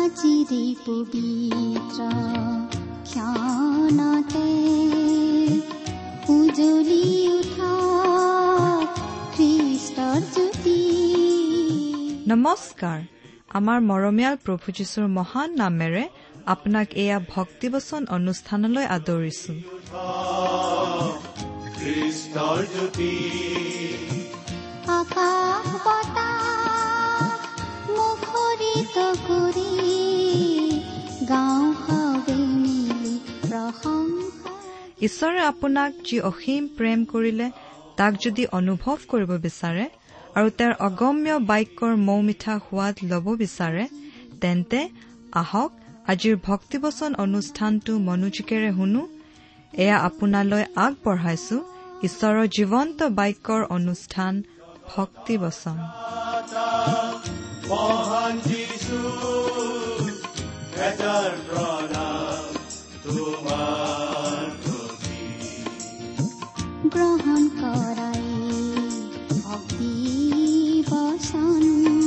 আজিৰে পবিত্ৰ ক্ষণতে উজ্বলি উঠা খ্ৰীষ্টৰ জ্যোতি। নমস্কাৰ। আমাৰ মৰমীয়াল প্ৰভু যীশুৰ মহান নামেৰে আপোনাক এয়া ভক্তিবচন অনুষ্ঠানলৈ আদৰিছো। আকাশ বতাহ মুখৰিত কৰি গাঁও হাৱে মিলি প্ৰশংসা। ঈশ্বৰে আপোনাক যি অসীম প্ৰেম কৰিলে তাক যদি অনুভৱ কৰিব বিচাৰে আৰু তেওঁৰ অগম্য বাক্যৰ মৌ মিঠা সোৱাদ ল'ব বিচাৰে, তেন্তে আহক আজিৰ ভক্তিবচন অনুষ্ঠানটো মনোযোগেৰে শুনো। এয়া আপোনালৈ আগবঢ়াইছো ঈশ্বৰৰ জীৱন্ত বাক্যৰ অনুষ্ঠান ভক্তিবচন। গ্ৰহণ কৰাই ভক্তি বচন,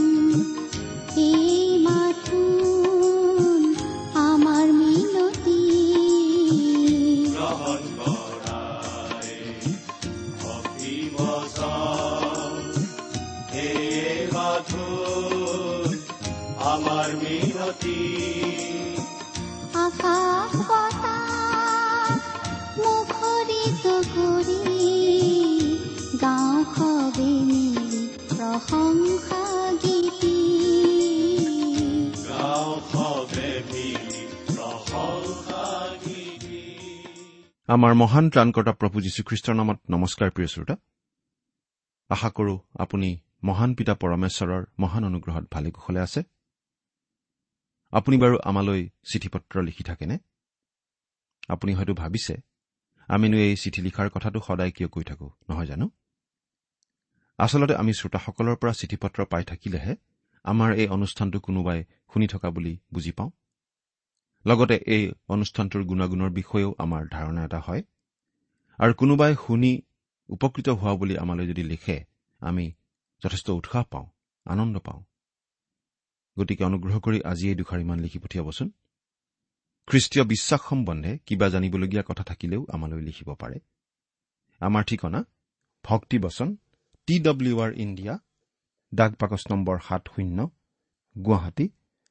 এই মাথো আমাৰ মিনতি। গ্ৰহণ কৰাই ভক্তি বচন, এই মাথো আমাৰ মিনতি। আকাশ বতাহ মুখৰিত কৰি গাঁও হাৱে মিলি প্ৰশংসা গীতি। গাঁও হাৱে মিলি প্ৰশংসা গীতি। আমাৰ মহান ত্ৰাণকৰ্তা প্ৰভু যীশুখ্ৰীষ্টৰ নামত নমস্কাৰ। প্ৰিয় শ্ৰোতা, আশা কৰো আপুনি মহান পিতা পৰমেশ্বৰৰ মহান অনুগ্ৰহত ভালে কুশলে আছে। আপুনি বাৰু আমালৈ চিঠি পত্ৰ লিখি থাকেনে? আপুনি হয়তো ভাবিছে, আমিনো এই চিঠি লিখাৰ কথাটো সদায় কিয় কৈ থাকো, নহয় জানো? আচলতে আমি শ্ৰোতাসকলৰ পৰা চিঠি পত্ৰ পাই থাকিলেহে আমাৰ এই অনুষ্ঠানটো কোনোবাই শুনি থকা বুলি বুজি পাওঁ। লগতে এই অনুষ্ঠানটোৰ গুণাগুণৰ বিষয়েও আমাৰ ধাৰণা এটা হয়। আৰু কোনোবাই শুনি উপকৃত হোৱা বুলি আমালৈ যদি লিখে, আমি যথেষ্ট উৎসাহ পাওঁ, আনন্দ পাওঁ। গতিকে অনুগ্ৰহ কৰি আজি এই দুখাৰিমান লিখি পঠিয়াবচোন। খ্ৰীষ্টীয় বিশ্বাস সম্বন্ধে কিবা জানিবলগীয়া কথা থাকিলেও আমালৈ লিখিব পাৰে। আমাৰ ঠিকনা ভক্তিবচন, TWR ইণ্ডিয়া, ডাক বাকচ নম্বৰ 70, গুৱাহাটী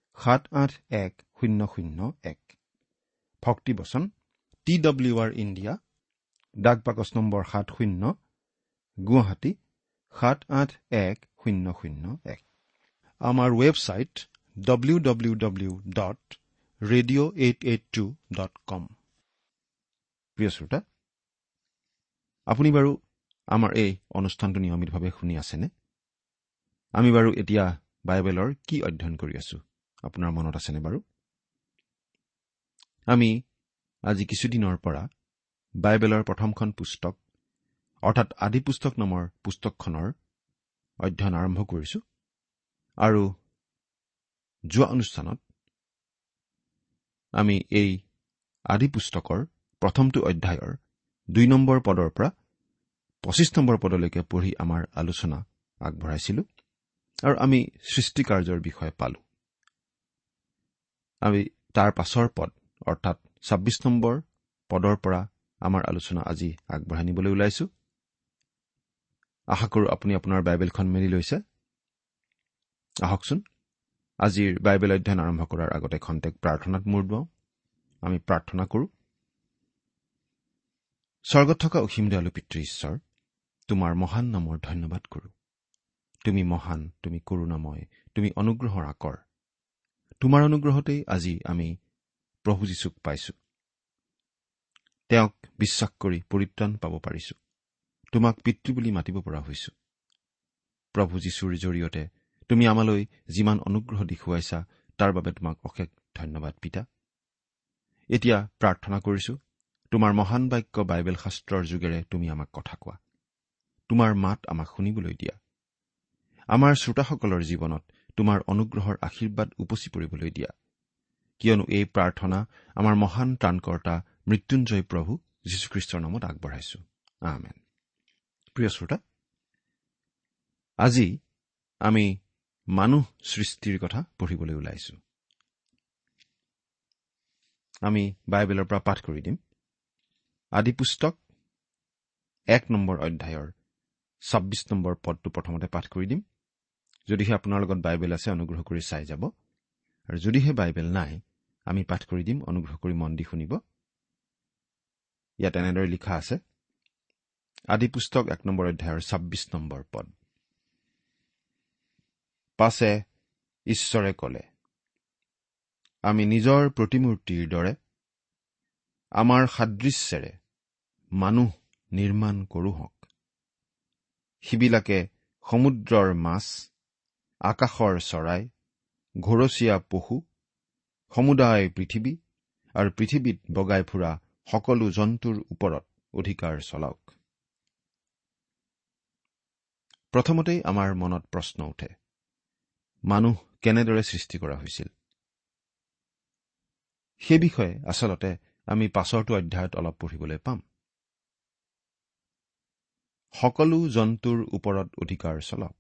781001। ভক্তিবচন, TWR ইণ্ডিয়া, ডাক বাকচ নম্বৰ 70, গুৱাহাটী 781001। আমাৰ ৱেবছাইট www.radio882.com। প্ৰিয় শ্ৰোতা, আপুনি বাৰু আমাৰ এই অনুষ্ঠানটো নিয়মিতভাৱে শুনি আছেনে? আমি বাৰু এতিয়া বাইবেলৰ কি অধ্যয়ন কৰি আছো, আপোনাৰ মনত আছেনে বাৰু? আমি আজি কিছুদিনৰ পৰা বাইবেলৰ প্ৰথমখন পুস্তক অৰ্থাৎ আদি পুস্তক নামৰ পুস্তকখনৰ অধ্যয়ন আৰম্ভ কৰিছো। আৰু যোৱা অনুষ্ঠানত আমি এই আদি পুস্তকৰ প্ৰথমটো অধ্যায়ৰ 2 নম্বৰ পদৰ পৰা 25 নম্বৰ পদলৈকে পঢ়ি আমাৰ আলোচনা আগবঢ়াইছিলো। আৰু আমি সৃষ্টিকাৰ্যৰ বিষয়ে পালো। আমি তাৰ পাছৰ পদ অৰ্থাৎ 26 নম্বৰ পদৰ পৰা আমাৰ আলোচনা আজি আগবঢ়াই নিবলৈ ওলাইছো। আশা কৰো আপুনি আপোনাৰ বাইবেলখন মেলি লৈছে। আহকচোন আজিৰ বাইবেল অধ্যয়ন আৰম্ভ কৰাৰ আগতে খন্তেক প্ৰাৰ্থনাত মূৰ দুৱাওঁ। আমি প্ৰাৰ্থনা কৰো। স্বৰ্গত থকা অসীম দয়ালু পিতৃ ঈশ্বৰ, তোমাৰ মহান নামৰ ধন্যবাদ কৰো। তুমি মহান, তুমি কৰুণাময়, তুমি অনুগ্ৰহৰ আকৰ। তোমাৰ অনুগ্ৰহতেই আজি আমি প্ৰভু যীশুক পাইছো। তেওঁক বিশ্বাস কৰি পৰিত্ৰাণ পাব পাৰিছো। তোমাক পিতৃ বুলি মাতিব পৰা হৈছো। প্ৰভু যীশুৰ জৰিয়তে তুমি আমালৈ যিমান অনুগ্ৰহ দেখুৱাইছা তাৰ বাবে তোমাক অশেষ ধন্যবাদ পিতা। এতিয়া প্ৰাৰ্থনা কৰিছো, তোমাৰ মহান বাক্য বাইবেল শাস্ত্ৰৰ যোগেৰে তুমি আমাক কথা কোৱা। তোমাৰ মাত আমাক শুনিবলৈ দিয়া। আমাৰ শ্ৰোতাসকলৰ জীৱনত তোমাৰ অনুগ্ৰহৰ আশীৰ্বাদ উপচি পৰিবলৈ দিয়া। কিয়নো এই প্ৰাৰ্থনা আমাৰ মহান ত্ৰাণকৰ্তা মৃত্যুঞ্জয় প্ৰভু যীশুখ্ৰীষ্টৰ নামত আগবঢ়াইছো। আমেন। প্ৰিয় শ্ৰোতা, আজি আমি মানুহ সৃষ্টিৰ কথা পঢ়িবলৈ ওলাইছো। আমি বাইবেলৰ পৰা পাঠ কৰি দিম। আদি পুস্তক 1 নম্বৰ অধ্যায়ৰ 26 নম্বৰ পদটো প্ৰথমতে পাঠ কৰি দিম। যদিহে আপোনাৰ লগত বাইবেল আছে অনুগ্ৰহ কৰি চাই যাব, আৰু যদিহে বাইবেল নাই আমি পাঠ কৰি দিম, অনুগ্ৰহ কৰি মন দি শুনিব। ইয়াত এনেদৰে লিখা আছে, আদি পুস্তক 1 নম্বৰ অধ্যায়ৰ 26 নম্বৰ পদ। পাছে ঈশ্বৰে ক'লে, আমি নিজৰ প্ৰতিমূৰ্তিৰ দৰে আমাৰ সাদৃশ্যেৰে মানুহ নিৰ্মাণ কৰোঁহক। সিবিলাকে সমুদ্ৰৰ মাছ, আকাশৰ চৰাই, ঘৰচীয়া পশু, সমুদায় পৃথিৱী আৰু পৃথিৱীত বগাই ফুৰা সকলো জন্তুৰ ওপৰত অধিকাৰ চলাওক। প্ৰথমতেই আমাৰ মনত প্ৰশ্ন উঠে, মানুহ কেনেদৰে সৃষ্টি কৰা হৈছিল? সেই বিষয়ে আচলতে আমি পাছৰটো অধ্যায়ত অলপ পঢ়িবলৈ পাম। সকলো জন্তুৰ ওপৰত অধিকাৰ চলাওক।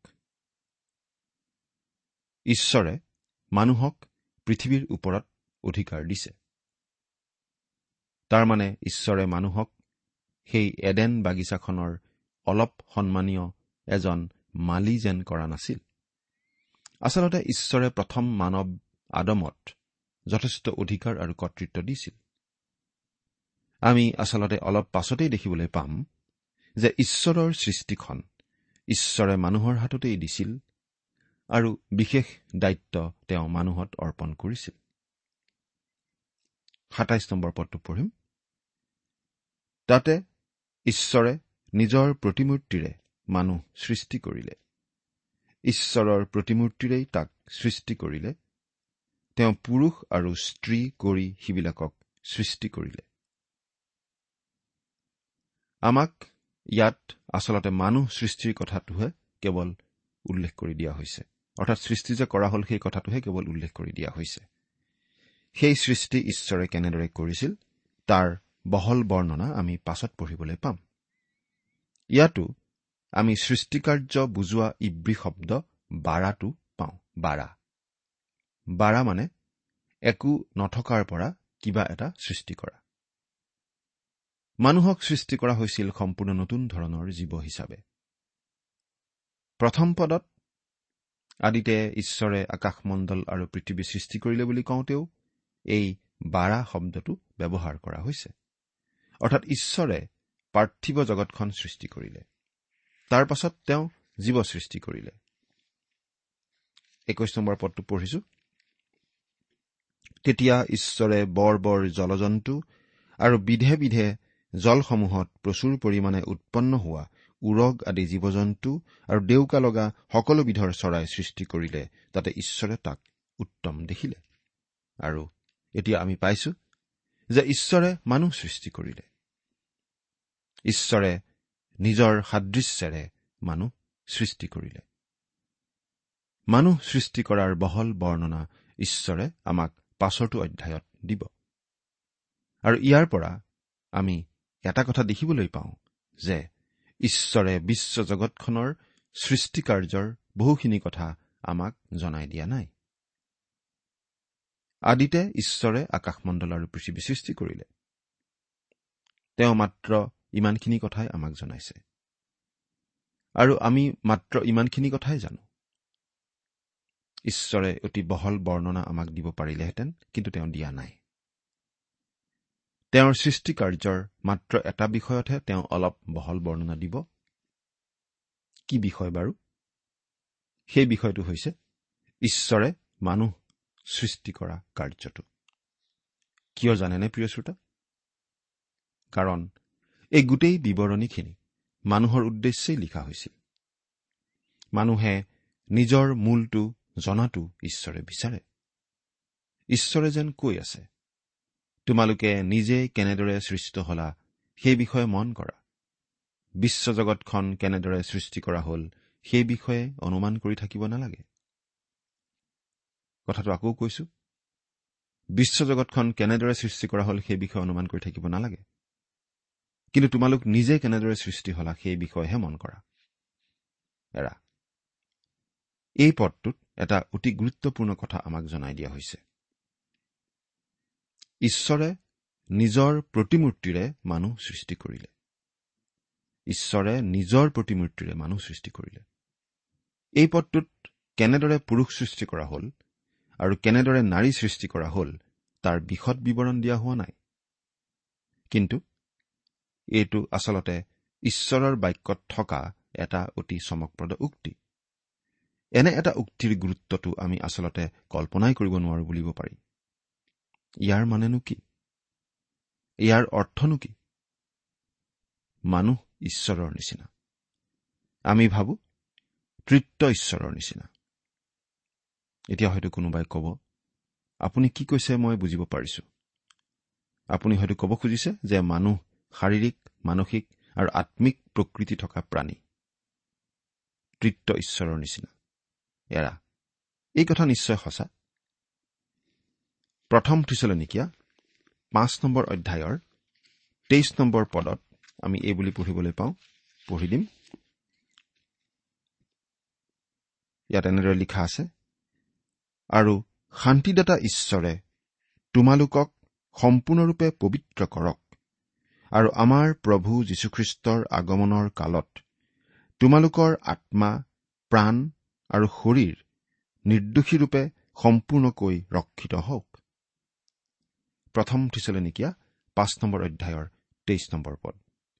ঈশ্বৰে মানুহক পৃথিৱীৰ ওপৰত অধিকাৰ দিছে। তাৰমানে ঈশ্বৰে মানুহক সেই এডেন বাগিচাখনৰ অলপ সন্মানীয় এজন মালি যেন কৰা নাছিল। আচলতে ঈশ্বৰে প্ৰথম মানৱ আদমত যথেষ্ট অধিকাৰ আৰু কৰ্তৃত্ব দিছিল। আমি আচলতে অলপ পাছতেই দেখিবলৈ পাম যে ঈশ্বৰৰ সৃষ্টিখন ঈশ্বৰে মানুহৰ হাততেই দিছিল আৰু বিশেষ দায়িত্ব তেওঁ মানুহত অৰ্পণ কৰিছিল। ২৭ নম্বৰ পদটো পঢ়িম। তাতে ঈশ্বৰে নিজৰ প্ৰতিমূৰ্তিৰে মানুহ সৃষ্টি কৰিলে। ঈশ্বৰৰ প্ৰতিমূৰ্তিৰেই তাক সৃষ্টি কৰিলে। তেওঁ পুৰুষ আৰু স্ত্ৰী কৰি সিবিলাকক সৃষ্টি কৰিলে। আমাক ইয়াত আচলতে মানুহ সৃষ্টিৰ কথাটোহে কেৱল উল্লেখ কৰি দিয়া হৈছে, অৰ্থাৎ সৃষ্টি যে কৰা হ'ল সেই কথাটোহে কেৱল উল্লেখ কৰি দিয়া হৈছে। সেই সৃষ্টি ঈশ্বৰে কেনেদৰে কৰিছিল তাৰ বহল বৰ্ণনা আমি পাছত পঢ়িবলৈ পাম। ইয়াতো আমি সৃষ্টিকাৰ্য বুজোৱা ইব্ৰী শব্দ বাৰাটো পাওঁ। বাৰা মানে একো নথকাৰ পৰা কিবা এটা সৃষ্টি কৰা। মানুহক সৃষ্টি কৰা হৈছিল সম্পূৰ্ণ নতুন ধৰণৰ জীৱ হিচাপে। প্ৰথম পদত আদিতে ঈশ্বৰে আকাশমণ্ডল আৰু পৃথিৱী সৃষ্টি কৰিলে বুলি কওঁতেও এই বাৰা শব্দটো ব্যৱহাৰ কৰা হৈছে, অৰ্থাৎ ঈশ্বৰে পাৰ্থিৱ জগতখন সৃষ্টি কৰিলে। তাৰ পাছত তেওঁ জীৱ সৃষ্টি কৰিলে। 21 নম্বৰ পদটো পঢ়িছো। তেতিয়া ঈশ্বৰে বৰ বৰ জলজন্তু আৰু বিধে বিধে জলসমূহত প্ৰচুৰ পৰিমাণে উৎপন্ন হোৱা উৰগ আদি জীৱ জন্তু আৰু ডেউকা লগা সকলো বিধৰ চৰাই সৃষ্টি কৰিলে। তাতে ঈশ্বৰে তাক উত্তম দেখিলে। আৰু এতিয়া আমি পাইছো যে ঈশ্বৰে মানুহ সৃষ্টি কৰিলে। ঈশ্বৰে নিজৰ সাদৃশ্যেৰে মানুহ সৃষ্টি কৰিলে। মানুহ সৃষ্টি কৰাৰ বহল বৰ্ণনা ঈশ্বৰে আমাক পাছৰটো অধ্যায়ত দিব। আৰু ইয়াৰ পৰা আমি এটা কথা দেখিবলৈ পাওঁ যে ঈশ্বৰে বিশ্ব জগতখনৰ সৃষ্টিকাৰ্যৰ বহুখিনি কথা আমাক জনাই দিয়া নাই। আদিতে ঈশ্বৰে আকাশমণ্ডল আৰু পৃথিৱী সৃষ্টি কৰিলে। তেওঁ মাত্ৰ ইমানখিনি কথাই আমাক জনাইছে, আৰু আমি মাত্ৰ ইমানখিনি কথাই জানো। ঈশ্বৰে অতি বহল বৰ্ণনা আমাক দিব পাৰিলেহেঁতেন, কিন্তু তেওঁ দিয়া নাই। তেওঁৰ সৃষ্টিকাৰ্যৰ মাত্ৰ এটা বিষয়তহে তেওঁ অলপ বহল বৰ্ণনা দিব। কি বিষয় বাৰু? সেই বিষয়টো হৈছে ঈশ্বৰে মানুহ সৃষ্টি কৰা কাৰ্যটো। কিয় জানেনে প্ৰিয় শ্ৰোতা? কাৰণ এই গোটেই বিৱৰণীখিনি মানুহৰ উদ্দেশ্যেই লিখা হৈছিল। মানুহে নিজৰ মূলটো জনাটো ঈশ্বৰে বিচাৰে। ঈশ্বৰে যেন কৈ আছে, তোমালোকে নিজে কেনেদৰে সৃষ্ট হলা সেই বিষয়ে মন কৰা। বিশ্বজগতখন কেনেদৰে সৃষ্টি কৰা হ'ল সেই বিষয়ে অনুমান কৰি থাকিব নালাগে। কথাটো আকৌ কৈছো, বিশ্বজগতখন কেনেদৰে সৃষ্টি কৰা হ'ল সেই বিষয়ে অনুমান কৰি থাকিব নালাগে, কিন্তু তোমালোক নিজে কেনেদৰে সৃষ্টি হলা সেই বিষয়েহে মন কৰা। এৰা, এই পদটোত এটা অতি গুৰুত্বপূৰ্ণ কথা আমাক জনাই দিয়া হৈছে। ঈশ্বৰে নিজৰ প্ৰতিমূৰ্তিৰে মানুহ সৃষ্টি কৰিলে। ঈশ্বৰে নিজৰ প্ৰতিমূৰ্তিৰে মানুহ সৃষ্টি কৰিলে। এই পদটোত কেনেদৰে পুৰুষ সৃষ্টি কৰা হ'ল আৰু কেনেদৰে নাৰী সৃষ্টি কৰা হ'ল তাৰ বিশদ বিৱৰণ দিয়া হোৱা নাই। কিন্তু এইটো আচলতে ঈশ্বৰৰ বাক্যত থকা এটা অতি চমকপ্ৰদ উক্তি। এনে এটা উক্তিৰ গুৰুত্বটো আমি আচলতে কল্পনাই কৰিব নোৱাৰো বুলিব পাৰি। ইয়াৰ মানেনো কি? ইয়াৰ অৰ্থনো কি? মানুহ ঈশ্বৰৰ নিচিনা। আমি ভাবো তৃতীয় ঈশ্বৰৰ নিচিনা। এতিয়া হয়তো কোনোবাই ক'ব, আপুনি কি কৈছে মই বুজিব পাৰিছো। আপুনি হয়তো ক'ব খুজিছে যে মানুহ শাৰীৰিক, মানসিক আৰু আত্মিক প্ৰকৃতি থকা প্ৰাণী, তৃতীয় ঈশ্বৰৰ নিচিনা। এৰা, এই কথা নিশ্চয় সঁচা। প্ৰথম থিছালনিকিয়া 5 নম্বৰ অধ্যায়ৰ 23 নম্বৰ পদত আমি এই বুলি পঢ়িবলৈ পাওঁ। পঢ়ি দিম। ইয়াত এনেদৰে লিখা আছে, আৰু শান্তিদাতা ঈশ্বৰে তোমালোকক সম্পূৰ্ণৰূপে পবিত্ৰ কৰক, আৰু আমাৰ প্ৰভু যীশুখ্ৰীষ্টৰ আগমনৰ কালত তোমালোকৰ আত্মা, প্ৰাণ আৰু শৰীৰ নিৰ্দোষীৰূপে সম্পূৰ্ণকৈ ৰক্ষিত হওক। প্ৰথম থিছালনিকিয়া 5 নম্বৰ অধ্যায়ৰ 23 নম্বৰ পদ।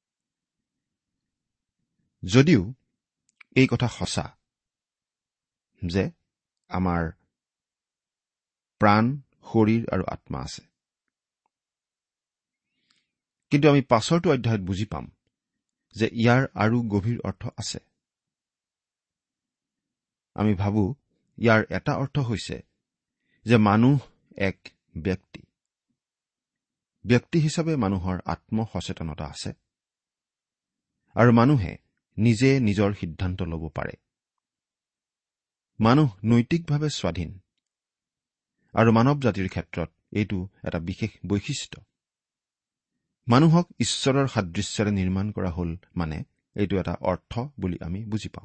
যদিও এই কথা সঁচা যে আমাৰ প্ৰাণ, শৰীৰ আৰু আত্মা আছে, কিন্তু আমি পাছৰটো অধ্যায়ত বুজি পাম যে ইয়াৰ আৰু গভীৰ অৰ্থ আছে। আমি ভাবো ইয়াৰ এটা অৰ্থ হৈছে যে মানুহ এক ব্যক্তি। ব্যক্তি হিচাপে মানুহৰ আত্মসচেতনতা আছে আৰু মানুহে নিজে নিজৰ সিদ্ধান্ত ল'ব পাৰে। মানুহ নৈতিকভাৱে স্বাধীন আৰু মানৱ জাতিৰ ক্ষেত্ৰত এইটো এটা বিশেষ বৈশিষ্ট্য। মানুহক ঈশ্বৰৰ সাদৃশ্যৰে নিৰ্মাণ কৰা হ'ল মানে এইটো এটা অৰ্থ বুলি আমি বুজি পাওঁ।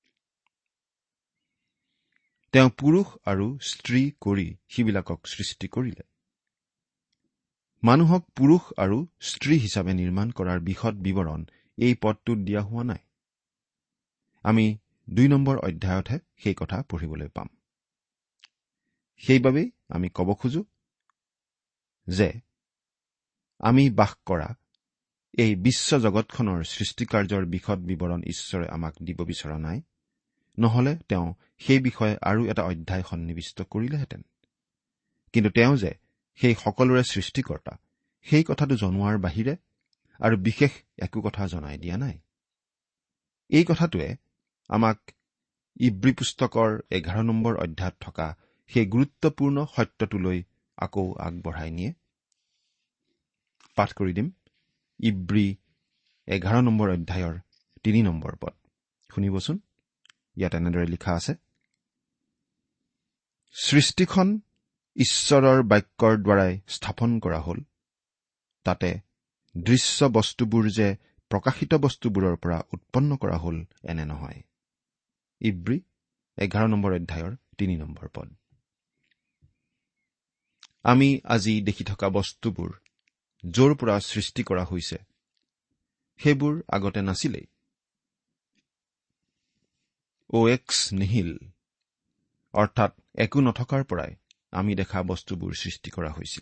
তেওঁ পুৰুষ আৰু স্ত্ৰী কৰি সিবিলাকক সৃষ্টি কৰিলে। মানুহক পুৰুষ আৰু স্ত্ৰী হিচাপে নিৰ্মাণ কৰাৰ বিশদ বিৱৰণ এই পদটোত দিয়া হোৱা নাই। আমি 2 নম্বৰ অধ্যায়তহে সেই কথা পঢ়িবলৈ পাম। সেইবাবেই আমি ক'ব খোজো যে আমি বাস কৰা এই বিশ্ব জগতখনৰ সৃষ্টিকাৰ্যৰ বিশদ বিৱৰণ ঈশ্বৰে আমাক দিব বিচৰা নাই, নহলে তেওঁ সেই বিষয়ে আৰু এটা অধ্যায় সন্নিৱিষ্ট কৰিলেহেঁতেন। কিন্তু তেওঁ যে সেই সকলোৰে সৃষ্টিকৰ্তা, সেই কথাটো জনোৱাৰ বাহিৰে আৰু বিশেষ একো কথা জনাই দিয়া নাই। এই কথাটোৱে আমাক ইব্ৰী পুস্তকৰ 11 নম্বৰ অধ্যায়ত থকা সেই গুৰুত্বপূৰ্ণ সত্যটোলৈ আকৌ আগবঢ়াই নিয়ে। পাঠ কৰি দিম ইব্ৰী 11 নম্বৰ অধ্যায়ৰ 3 নম্বৰ পদ। শুনিবচোন। ইয়াত এনেদৰে লিখা আছে, সৃষ্টিখন ঈশ্বৰৰ বাক্যৰ দ্বাৰাই স্থাপন কৰা হ'ল, তাতে দৃশ্য বস্তুবোৰ যে প্ৰকাশিত বস্তুবোৰৰ পৰা উৎপন্ন কৰা হ'ল এনে নহয়। ইব্ৰী 11 নম্বৰ অধ্যায়ৰ 3 নম্বৰ পদ। আমি আজি দেখি থকা বস্তুবোৰ য'ৰ পৰা সৃষ্টি কৰা হৈছে সেইবোৰ আগতে নাছিলেই। এক্স নিহিল, অৰ্থাৎ একো নথকাৰ পৰাই আমি দেখা বস্তুবোৰ সৃষ্টি কৰা হৈছিল।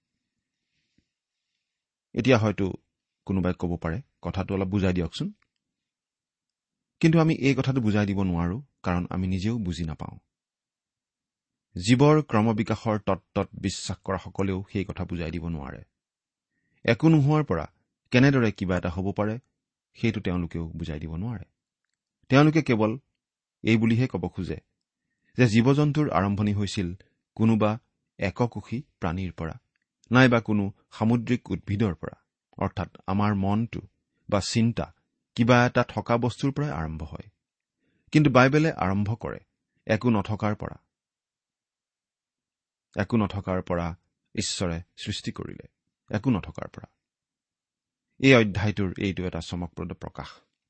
এতিয়া হয়তো কোনোবাই ক'ব পাৰে, কথাটো অলপ বুজাই দিয়কচোন। কিন্তু আমি এই কথাটো বুজাই দিব নোৱাৰো, কাৰণ আমি নিজেও বুজি নাপাওঁ। জীৱৰ ক্ৰমবিকাশৰ তত্ত্বত বিশ্বাস কৰা সকলেও সেই কথা বুজাই দিব নোৱাৰে। একো নোহোৱাৰ পৰা কেনেদৰে কিবা এটা হ'ব পাৰে সেইটো তেওঁলোকেও বুজাই দিব নোৱাৰে। তেওঁলোকে কেৱল এই বুলিহে ক'ব খোজে যে জীৱ জন্তুৰ আৰম্ভণি হৈছিল কোনোবা এককোষী প্ৰাণীৰ পৰা, নাইবা কোনো সামুদ্ৰিক উদ্ভিদৰ পৰা, অৰ্থাৎ আমাৰ মনটো বা চিন্তা কিবা এটা থকা বস্তুৰ পৰাই আৰম্ভ হয়। কিন্তু বাইবেলে আৰম্ভ কৰে একো নথকাৰ পৰা। একো নথকাৰ পৰা ঈশ্বৰে সৃষ্টি কৰিলে, একো নথকাৰ পৰা। এই অধ্যায়টোৰ এইটো এটা চমকপ্ৰদ প্ৰকাশ।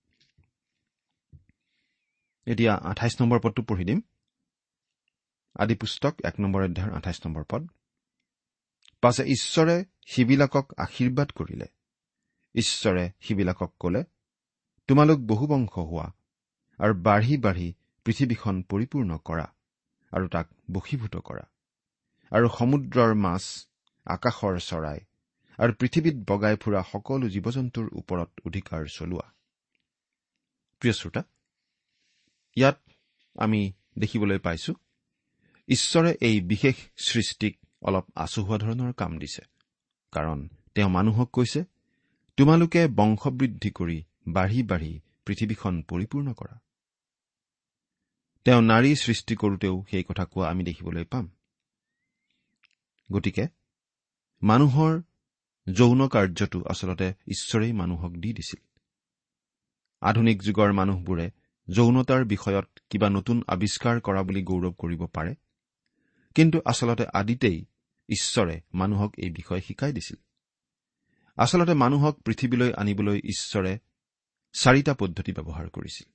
এতিয়া 28 নম্বৰ পদটো পঢ়ি দিম। আদি পুস্তক 1 নম্বৰ অধ্যায়ৰ 28 নম্বৰ পদ। পাছে ঈশ্বৰে সিবিলাকক আশীৰ্বাদ কৰিলে। ঈশ্বৰে সিবিলাকক ক'লে, তোমালোক বহুবংশ হোৱা আৰু বাঢ়ি বাঢ়ি পৃথিৱীখন পৰিপূৰ্ণ কৰা আৰু তাক বশীভূত কৰা আৰু সমুদ্ৰৰ মাছ, আকাশৰ চৰাই আৰু পৃথিৱীত বগাই ফুৰা সকলো জীৱ জন্তুৰ ওপৰত অধিকাৰ চলোৱা। প্ৰিয় শ্ৰোতা, ইয়াত আমি দেখিবলৈ পাইছো ঈশ্বৰে এই বিশেষ সৃষ্টিক অলপ আচহুৱা ধৰণৰ কাম দিছে। কাৰণ তেওঁ মানুহক কৈছে, তোমালোকে বংশবৃদ্ধি কৰি বাঢ়ি বাঢ়ি পৃথিৱীখন পৰিপূৰ্ণ কৰা। তেওঁ নাৰী সৃষ্টি কৰোঁতেও সেই কথা কোৱা আমি দেখিবলৈ পাম। গতিকে মানুহৰ যৌন কাৰ্যটো আচলতে ঈশ্বৰেই মানুহক দি দিছিল। আধুনিক যুগৰ মানুহবোৰে যৌনতাৰ বিষয়ত কিবা নতুন আৱিষ্কাৰ কৰা বুলি গৌৰৱ কৰিব পাৰে, কিন্তু আচলতে আদিতেই ঈশ্বৰে মানুহক এই বিষয় শিকাই দিছিল। আচলতে মানুহক পৃথিৱীলৈ আনিবলৈ ঈশ্বৰে 4টা পদ্ধতি ব্যৱহাৰ কৰিছিল।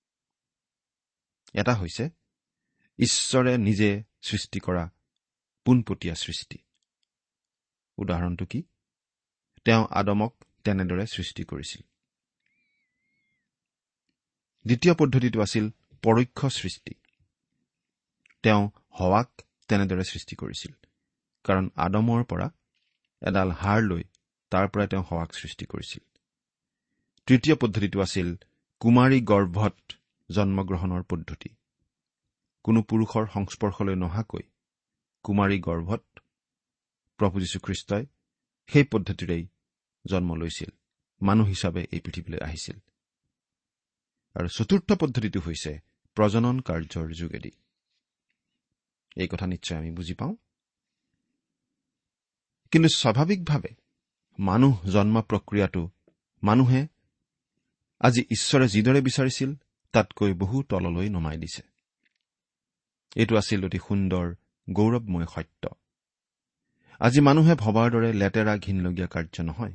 এটা হৈছে ঈশ্বৰে নিজে সৃষ্টি কৰা পোনপটীয়া সৃষ্টি। উদাহৰণটো কি? তেওঁ আদমক তেনেদৰে সৃষ্টি কৰিছিল। দ্বিতীয় পদ্ধতিটো আছিল পৰোক্ষ সৃষ্টি। তেওঁ হৱাক তেনেদৰে সৃষ্টি কৰিছিল, কাৰণ আদমৰ পৰা এডাল হাড় লৈ তাৰ পৰাই তেওঁ হৱাক সৃষ্টি কৰিছিল। তৃতীয় পদ্ধতিটো আছিল কুমাৰী গৰ্ভত জন্মগ্ৰহণৰ পদ্ধতি। কোনো পুৰুষৰ সংস্পৰ্শলৈ নহাকৈ কুমাৰী গৰ্ভত প্ৰভু যীশুখ্ৰীষ্টই সেই পদ্ধতিৰেই জন্ম লৈছিল, মানুহ হিচাপে এই পৃথিৱীলৈ আহিছিল। আৰু চতুৰ্থ পদ্ধতিটো হৈছে প্ৰজনন কাৰ্যৰ যোগেদি। এই কথা নিশ্চয় আমি বুজি পাওঁ। কিন্তু স্বাভাৱিকভাৱে মানুহ জন্ম প্ৰক্ৰিয়াটো মানুহে আজি ঈশ্বৰে যিদৰে বিচাৰিছিল তাতকৈ বহু তললৈ নমাই দিছে। এইটো আছিল অতি সুন্দৰ গৌৰৱময় সত্য। আজি মানুহে ভবাৰ দৰে লেতেৰা ঘিনলগীয়া কাৰ্য নহয়।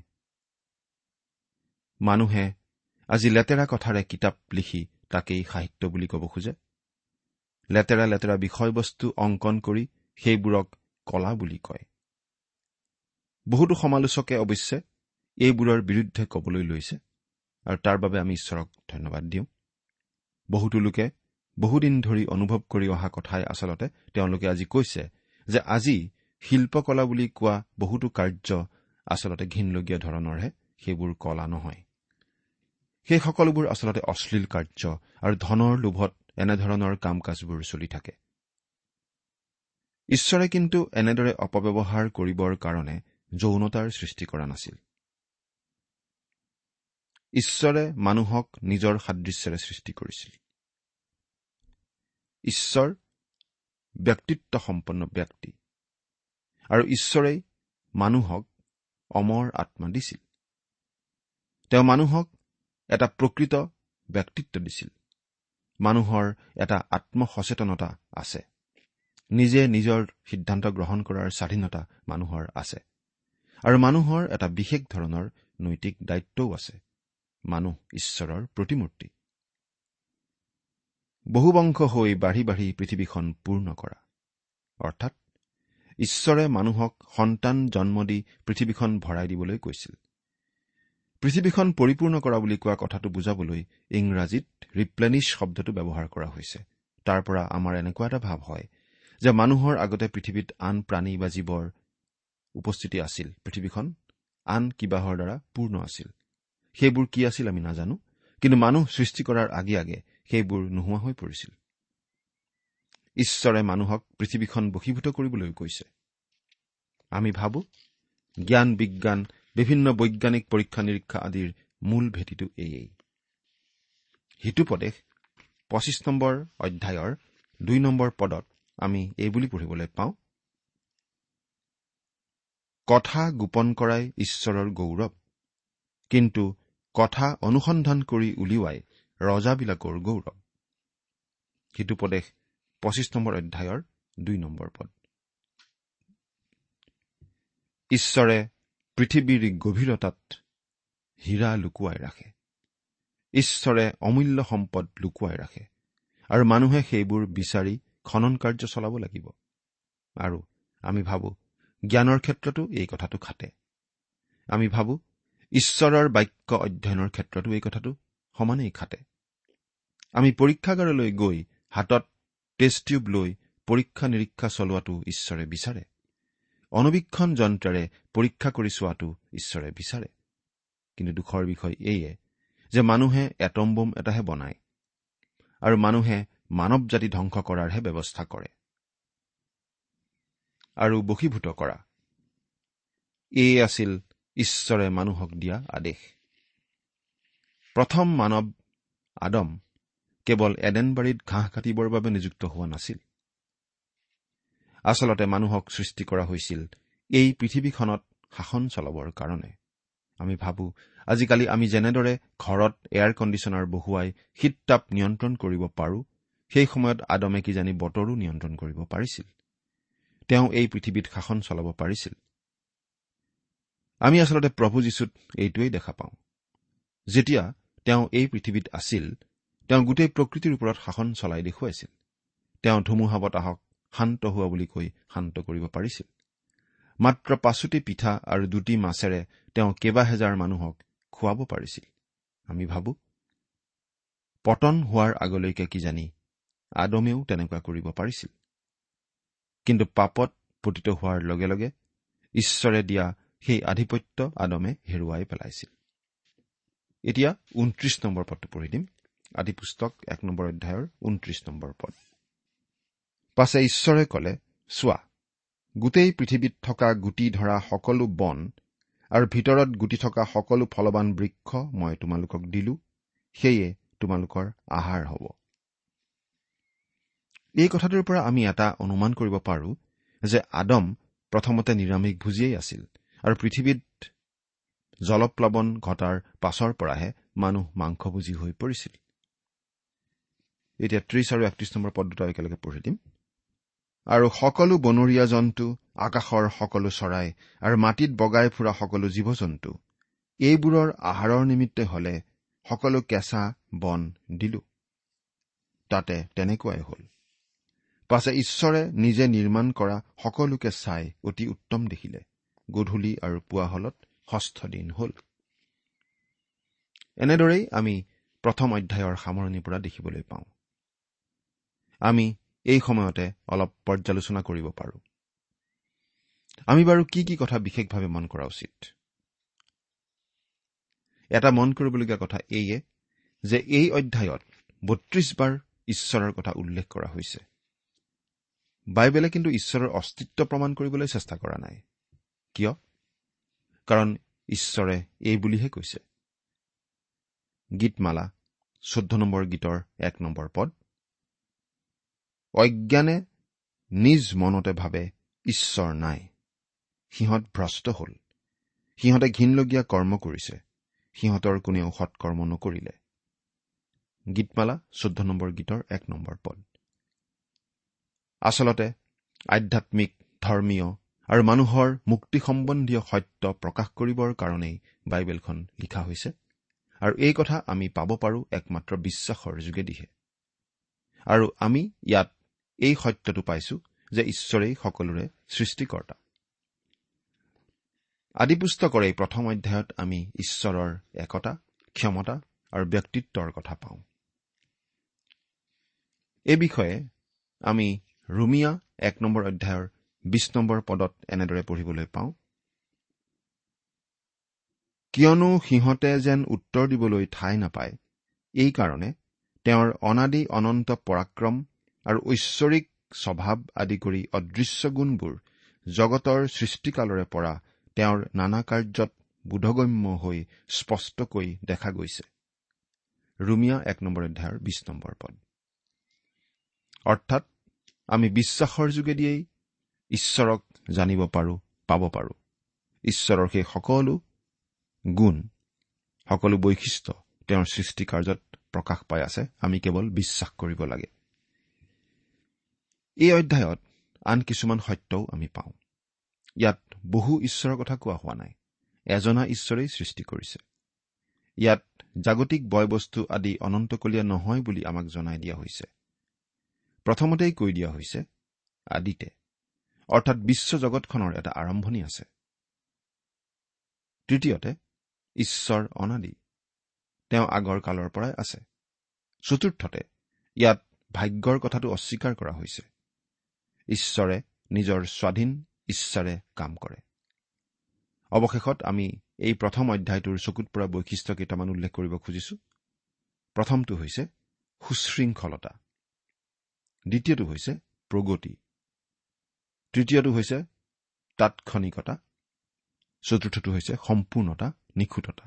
মানুহে আজি লেতেৰা কথাৰে কিতাপ লিখি তাকেই সাহিত্য বুলি ক'ব খোজে। লেতেৰা লেতেৰা বিষয়বস্তু অংকন কৰি সেইবোৰক কলা বুলি কয়। বহুতো সমালোচকে অৱশ্যে এইবোৰৰ বিৰুদ্ধে ক'বলৈ লৈছে, আৰু তাৰ বাবে আমি ঈশ্বৰক ধন্যবাদ দিওঁ। বহুতো লোকে বহুদিন ধৰি অনুভৱ কৰি অহা কথাই আচলতে তেওঁলোকে আজি কৈছে যে আজি শিল্পকলা বুলি কোৱা বহুতো কাৰ্য আচলতে ঘিনলগীয়া ধৰণৰহে, সেইবোৰ কলা নহয়। সেই সকলোবোৰ আচলতে অশ্লীল কাৰ্য আৰু ধনৰ লোভত এনেধৰণৰ কাম কাজবোৰ চলি থাকে। ঈশ্বৰে কিন্তু এনেদৰে অপব্যৱহাৰ কৰিবৰ কাৰণে যৌনতাৰ সৃষ্টি কৰা নাছিল। ঈশ্বৰে মানুহক নিজৰ সাদৃশ্যেৰে সৃষ্টি কৰিছিল। ঈশ্বৰ ব্যক্তিত্ব সম্পন্ন ব্যক্তি, আৰু ঈশ্বৰেই মানুহক অমৰ আত্মা দিছিল। তেওঁ মানুহক এটা প্ৰকৃত ব্যক্তিত্ব দিছিল। মানুহৰ এটা আত্মসচেতনতা আছে। নিজে নিজৰ সিদ্ধান্ত গ্ৰহণ কৰাৰ স্বাধীনতা মানুহৰ আছে, আৰু মানুহৰ এটা বিশেষ ধৰণৰ নৈতিক দায়িত্বও আছে। মানুহ ঈশ্বৰৰ প্ৰতিমূৰ্তি। বহুবংশ হৈ বাঢ়ি বাঢ়ি পৃথিৱীখন পূৰ্ণ কৰা, অৰ্থাৎ ঈশ্বৰে মানুহক সন্তান জন্ম দি পৃথিৱীখন ভৰাই দিবলৈ কৈছিল। পৃথিৱীখন পৰিপূৰ্ণ কৰা বুলি কোৱা কথাটো বুজাবলৈ ইংৰাজীত ৰিপ্লেনিছ শব্দটো ব্যৱহাৰ কৰা হৈছে। তাৰ পৰা আমাৰ এনেকুৱা এটা ভাৱ হয় যে মানুহৰ আগতে পৃথিৱীত আন প্ৰাণী বা জীৱৰ উপস্থিতি আছিল। পৃথিৱীখন আন কিবাহৰ দ্বাৰা পূৰ্ণ আছিল। সেইবোৰ কি আছিল আমি নাজানো, কিন্তু মানুহ সৃষ্টি কৰাৰ আগে আগে সেইবোৰ নোহোৱা হৈ পৰিছিল। ঈশ্বৰে মানুহক পৃথিৱীখন বশীভূত কৰিবলৈ কৈছে। আমি ভাবো জ্ঞান বিজ্ঞান, বিভিন্ন বৈজ্ঞানিক পৰীক্ষা নিৰীক্ষা আদিৰ মূল ভেটিটো এয়েই। হিতুপদেশ 25 নম্বৰ অধ্যায়ৰ 2 নম্বৰ পদত আমি এই বুলি পঢ়িবলৈ পাওঁ, কথা গোপন কৰাই ঈশ্বৰৰ গৌৰৱ, কিন্তু কথা অনুসন্ধান কৰি উলিওৱাই ৰজাবিলাকৰ গৌৰৱ। হিতুপদেশ 25 নম্বৰ অধ্যায়ৰ 2 নম্বৰ পদ। ঈশ্বৰে পৃথিৱীৰ গভীৰতাত হীৰা লুকুৱাই ৰাখে। ঈশ্বৰে অমূল্য সম্পদ লুকুৱাই ৰাখে, আৰু মানুহে সেইবোৰ বিচাৰি খনন কাৰ্য চলাব লাগিব। আৰু আমি ভাবো জ্ঞানৰ ক্ষেত্ৰতো এই কথাটো খাটে। আমি ভাবো ঈশ্বৰৰ বাক্য অধ্যয়নৰ ক্ষেত্ৰতো এই কথাটো সমানেই খাটে। আমি পৰীক্ষাগাৰলৈ গৈ হাতত টেষ্ট টিউব লৈ পৰীক্ষা নিৰীক্ষা চলোৱাটো ঈশ্বৰে বিচাৰে। অনুবীক্ষণ যন্ত্ৰেৰে পৰীক্ষা কৰি চোৱাটো ঈশ্বৰে বিচাৰে। কিন্তু দুখৰ বিষয় এইয়ে যে মানুহে এটম বোম এটাহে বনায় আৰু মানুহে মানৱ জাতি ধ্বংস কৰাৰহে ব্যৱস্থা কৰে আৰু বশীভূত কৰা। এয়ে আছিল ঈশ্বৰে মানুহক দিয়া আদেশ। প্ৰথম মানৱ আদম কেৱল এডেনবাৰীত ঘাঁহ কাটিবৰ বাবে নিযুক্ত হোৱা নাছিল। আচলতে মানুহক সৃষ্টি কৰা হৈছিল এই পৃথিৱীখনত শাসন চলাবৰ কাৰণে। আমি ভাবো আজিকালি আমি যেনেদৰে ঘৰত এয়াৰ কণ্ডিচনাৰ বহুৱাই শীত তাপ নিয়ন্ত্ৰণ কৰিব পাৰো, সেই সময়ত আদমে কিজানি বতৰো নিয়ন্ত্ৰণ কৰিব পাৰিছিল। তেওঁ এই পৃথিৱীত শাসন চলাব পাৰিছিল। আমি আচলতে প্ৰভু যীশুত এইটোৱেই দেখা পাওঁ। যেতিয়া তেওঁ এই পৃথিৱীত আছিল, তেওঁ গোটেই প্ৰকৃতিৰ ওপৰত শাসন চলাই দেখুৱাইছিল। তেওঁ ধুমুহা বতাহক শান্ত হোৱা বুলি কৈ শান্ত কৰিব পাৰিছিল। মাত্ৰ 5টি পিঠা আৰু 2টি মাছেৰে তেওঁ কেইবাহেজাৰ মানুহক খুৱাব পাৰিছিল। আমি ভাবো পতন হোৱাৰ আগলৈকে কিজানি আদমেও তেনেকুৱা কৰিব পাৰিছিল। কিন্তু পাপত পতিত হোৱাৰ লগে লগে ঈশ্বৰে দিয়া সেই আধিপত্য আদমে হেৰুৱাই পেলাইছিল। এতিয়া 29 নম্বৰ পদটো পঢ়ি দিম। আদিপুস্তক 1 নম্বৰ অধ্যায়ৰ 29 নম্বৰ পদ। পাছে ঈশ্বৰে কলে, চোৱা, গোটেই পৃথিৱীত থকা গুটি ধৰা সকলো বন আৰু ভিতৰত গুটি থকা সকলো ফলৱান বৃক্ষ মই তোমালোকক দিলো, সেয়ে তোমালোকৰ আহাৰ হ'ব। এই কথাটোৰ পৰা আমি এটা অনুমান কৰিব পাৰো যে আদম প্ৰথমতে নিৰামিষভোজীয়েই আছিল আৰু পৃথিৱীত জলপ্লাৱন ঘটাৰ পাছৰ পৰাহে মানুহ মাংসভোজী হৈ পৰিছিল। এতিয়া 30 আৰু 31 নম্বৰ পদ দুটা একেলগে পঢ়ি দিম। আৰু সকলো বনৰীয়া জন্তু, আকাশৰ সকলো চৰাই আৰু মাটিত বগাই ফুৰা সকলো জীৱ জন্তু, এইবোৰৰ আহাৰৰ নিমিত্তে হলে সকলো কেঁচা বন দিলো। তাতে তেনেকুৱাই হল। পাছে ঈশ্বৰে নিজে নিৰ্মাণ কৰা সকলোকে চাই অতি উত্তম দেখিলে। গধূলি আৰু পুৱা হলত 6ষ্ঠ দিন হল। এনেদৰেই আমি প্ৰথম অধ্যায়ৰ সামৰণিৰ পৰা দেখিবলৈ পাওঁ। আমি এই সময়তে অলপ পৰ্যালোচনা কৰিব পাৰো। আমি বাৰু কি কি কথা বিশেষভাৱে মন কৰা উচিত? এটা মন কৰিবলগীয়া কথা এইয়ে যে এই অধ্যায়ত 32 বাৰ ঈশ্বৰৰ কথা উল্লেখ কৰা হৈছে। বাইবেলে কিন্তু ঈশ্বৰৰ অস্তিত্ব প্ৰমাণ কৰিবলৈ চেষ্টা কৰা নাই। কিয়? কাৰণ ঈশ্বৰে এই বুলিহে কৈছে। গীতমালা 14 নম্বৰ গীতৰ 1 নম্বৰ পদ। অজ্ঞানে নিজ মনতে ভাবে ঈশ্বৰ নাই, সিহঁত ভ্ৰষ্ট হল। সিহঁতে ঘিনলগীয়া কৰ্ম কৰিছে, সিহঁতৰ কোনেও সৎকৰ্ম নকৰিলে। গীতমালা 14 নম্বৰ গীতৰ 1 নম্বৰ পদ। আচলতে আধ্যাত্মিক, ধৰ্মীয় আৰু মানুহৰ মুক্তি সম্বন্ধীয় সত্য প্ৰকাশ কৰিবৰ কাৰণেই বাইবেলখন লিখা হৈছে আৰু এই কথা আমি পাব পাৰো একমাত্ৰ বিশ্বাসৰ যোগেদিহে। আৰু আমি ইয়াত এই সত্যটো পাইছো যে ঈশ্বৰেই সকলোৰে সৃষ্টিকৰ্তা। আদিপুস্তকৰ এই প্ৰথম অধ্যায়ত আমি ঈশ্বৰৰ একতা, ক্ষমতা আৰু ব্যক্তিত্বৰ কথা পাওঁ। এই বিষয়ে আমি ৰোমিয়া 1 নম্বৰ অধ্যায়ৰ 20 নম্বৰ পদত এনেদৰে পঢ়িবলৈ পাওঁ। কিয়নো সিহঁতে যেন উত্তৰ দিবলৈ ঠাই নাপায়, এই কাৰণে তেওঁৰ অনাদি অনন্ত পৰাক্ৰম আৰু ঐশ্বৰিক স্বভাৱ আদি কৰি অদৃশ্য গুণবোৰ জগতৰ সৃষ্টিকালৰে পৰা তেওঁৰ নানা কাৰ্যত বোধগম্য হৈ স্পষ্টকৈ দেখা গৈছে। ৰোমিয়া 1 নম্বৰ অধ্যায়ৰ 20 নম্বৰ পদ। অৰ্থাৎ আমি বিশ্বাসৰ যোগেদিয়েই ঈশ্বৰক জানিব পাৰো, পাব পাৰো। ঈশ্বৰৰ সেই সকলো গুণ, সকলো বৈশিষ্ট্য তেওঁৰ সৃষ্টি কাৰ্যত প্ৰকাশ পাই আছে। আমি কেৱল বিশ্বাস কৰিব লাগে। এই অধ্যায়ত আন কিছুমান সত্যও আমি পাওঁ। ইয়াত বহু ঈশ্বৰৰ কথা কোৱা হোৱা নাই। এজনা ঈশ্বৰেই সৃষ্টি কৰিছে। ইয়াত জাগতিক বয়-বস্তু আদি অনন্তকলীয়া নহয় বুলি আমাক জনাই দিয়া হৈছে। প্ৰথমতেই কৈ দিয়া হৈছে আদিতে, অৰ্থাৎ বিশ্ব জগতখনৰ এটা আৰম্ভণি আছে। তৃতীয়তে, ঈশ্বৰ অনাদি, তেওঁ আগৰ কালৰ পৰাই আছে। চতুৰ্থতে, ইয়াত ভাগ্যৰ কথাটো অস্বীকাৰ কৰা হৈছে। ঈশ্বৰে নিজৰ স্বাধীন ইচ্ছাৰে কাম কৰে। অৱশেষত আমি এই প্ৰথম অধ্যায়টোৰ চকুত পৰা বৈশিষ্ট্য কেইটামান উল্লেখ কৰিব খুজিছো। প্ৰথমটো হৈছে সুশৃংখলতা, দ্বিতীয়টো হৈছে প্ৰগতি, তৃতীয়টো হৈছে তাৎক্ষণিকতা, চতুৰ্থটো হৈছে সম্পূৰ্ণতা, নিখুঁততা।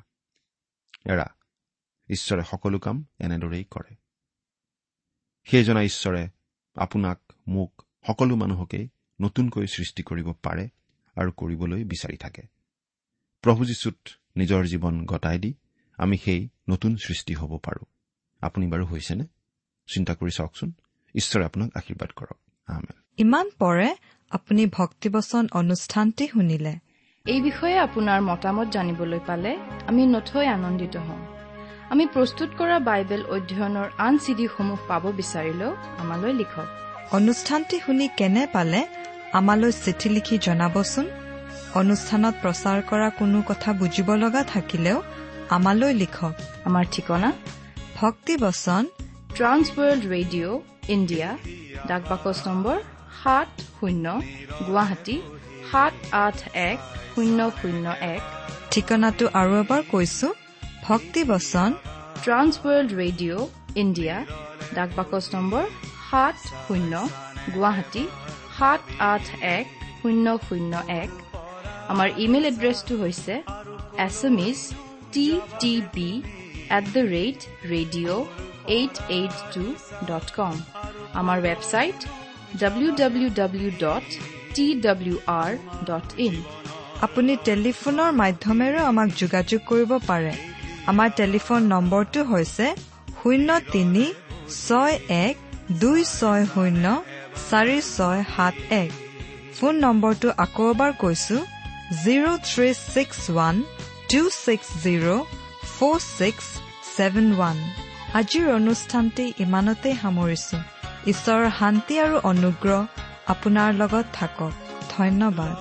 ঈশ্বৰে সকলো কাম এনেদৰেই কৰে। সেইজনা ঈশ্বৰে আপোনাক, মোক, সকলো মানুহকেই নতুনকৈ সৃষ্টি কৰিব পাৰে আৰু কৰিবলৈ বিচাৰি থাকে। প্ৰভু যীশুত নিজৰ জীৱন গতাই দি আমি সেই নতুন সৃষ্টি হ'ব পাৰোঁ। আপুনি বাৰু হৈছেনে? চিন্তা কৰি চাওকচোন। ঈশ্বৰে আপোনাক আশীৰ্বাদ কৰক। আমেন। ইমান পৰে আপুনি ভক্তিবচন অনুষ্ঠানটি শুনিলে। এই বিষয়ে আপোনাৰ মতামত জানিবলৈ পালে আমি নথৈ আনন্দিত হ'ম। আমি প্ৰস্তুত কৰা বাইবেল অধ্যয়নৰ আন চিডিসমূহ পাব বিচাৰিলেও আমালৈ লিখক। অনুষ্ঠানটি শুনি কেনে পালে আমালৈ চিঠি লিখি জনাবচোন। অনুষ্ঠানত প্ৰচাৰ কৰা কোনো কথা বুজিব লগা থাকিলেও আমালৈ লিখক। আমাৰ ঠিকনা ভক্তিবচন, ট্ৰান্স ৱৰ্ল্ড ৰেডিঅ' ইণ্ডিয়া, ডাক বাকচ নম্বৰ 70, গুৱাহাটী 78101। ঠিকনাটো আৰু এবাৰ কৈছো, ভক্তিবচন, ট্ৰান্স ৱৰ্ল্ড ৰেডিঅ' ইণ্ডিয়া, ডাক বাকচ নম্বৰ 70, গুৱাহাটী 78101। আমাৰ ইমেইল এড্ৰেছটো হৈছে assamese@radio882.com। আমাৰ ৱেবছাইট www.twr.in। আপুনি টেলিফোনৰ মাধ্যমেৰেও আমাক যোগাযোগ কৰিব পাৰে। আমাৰ টেলিফোন নম্বৰটো হৈছে 0361260461। ফোন নম্বৰটো আকৌ এবাৰ কৈছো, 0361260461। আজিৰ অনুষ্ঠানটি ইমানতে সামৰিছো। ঈশ্বৰৰ শান্তি আৰু অনুগ্ৰহ আপোনাৰ লগত থাকক। ধন্যবাদ।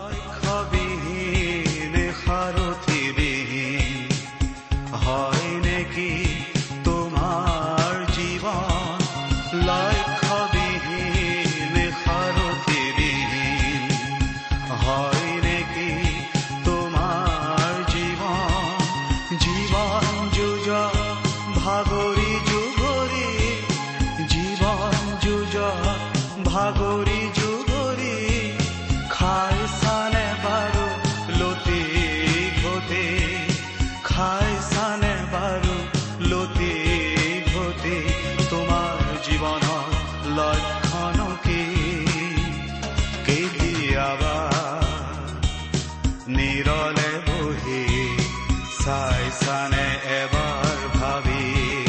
ভাগৰি যুগৰি খাই চানে বাৰু লতি ঘটে, খাই চানে বাৰু লতি ঘটে। তোমাৰ জীৱনৰ লক্ষণ কি? কেতিয়াবা নিৰলে বহি চাই চানে এবাৰ ভাবি।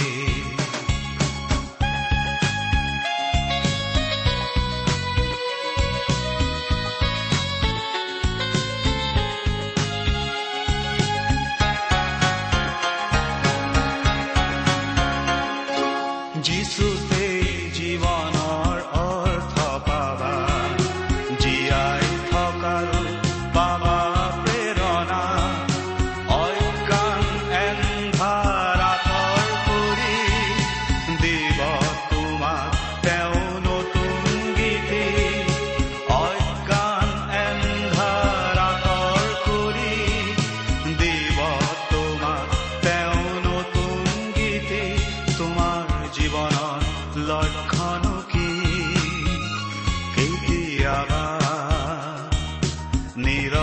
যিচুতে জীৱনৰ অৰ্থ পাবা, জীয়াই থকাৰ পাবা প্ৰেৰণা। অজ্ঞান এন্ধাৰ আঁতৰ কৰি দিব তোমাক তেওঁ নতুন গীতি। অজ্ঞান এন্ধাৰ আঁতৰ কৰি দিব তোমাক তেওঁ নতুন গীতি। তোমাৰ জীৱনৰ লক্ষণ কি? কেতিয়াবা নিৰ